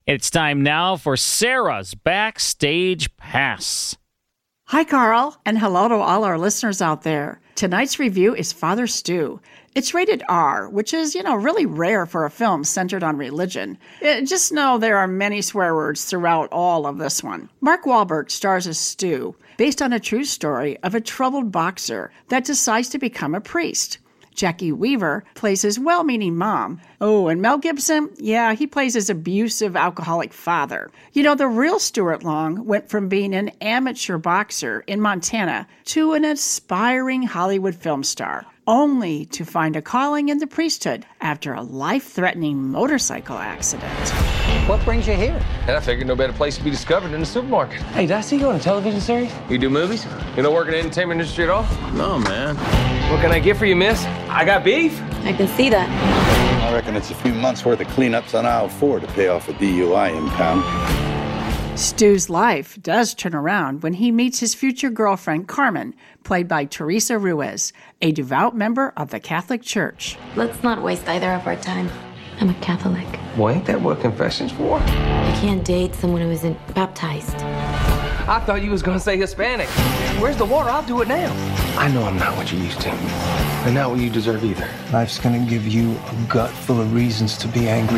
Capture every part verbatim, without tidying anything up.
It's time now for Sarah's Backstage Pass. Hi, Carl, and hello to all our listeners out there. Tonight's review is Father Stu. It's rated R, which is, you know, really rare for a film centered on religion. Uh, just know there are many swear words throughout all of this one. Mark Wahlberg stars as Stu, based on a true story of a troubled boxer that decides to become a priest. Jackie Weaver plays his well-meaning mom. Oh, and Mel Gibson, yeah, he plays his abusive alcoholic father. You know, the real Stuart Long went from being an amateur boxer in Montana to an aspiring Hollywood film star, only to find a calling in the priesthood after a life-threatening motorcycle accident. What brings you here? And I figured no better place to be discovered than the supermarket. Hey, did I see you on a television series? You do movies? You don't work in the entertainment industry at all? No, man. What can I get for you, miss? I got beef. I can see that. I reckon it's a few months' worth of cleanups on aisle four to pay off a D U I impound. Stu's life does turn around when he meets his future girlfriend, Carmen, played by Teresa Ruiz, a devout member of the Catholic Church. Let's not waste either of our time. I'm a Catholic. Well, ain't that what confession's for? I can't date someone who isn't baptized. I thought you was gonna say Hispanic. Where's the water? I'll do it now. I know I'm not what you used to. And not what you deserve either. Life's gonna give you a gut full of reasons to be angry.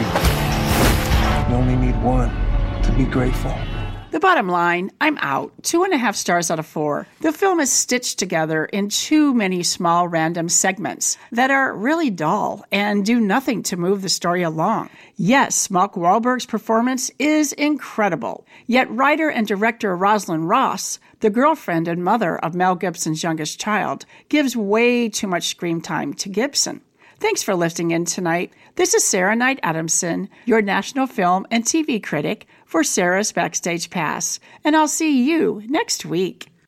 You only need one, to be grateful. The bottom line, I'm out. Two and a half stars out of four. The film is stitched together in too many small random segments that are really dull and do nothing to move the story along. Yes, Mark Wahlberg's performance is incredible. Yet writer and director Rosalind Ross, the girlfriend and mother of Mel Gibson's youngest child, gives way too much screen time to Gibson. Thanks for listening in tonight. This is Sarah Knight Adamson, your national film and T V critic for Sarah's Backstage Pass, and I'll see you next week.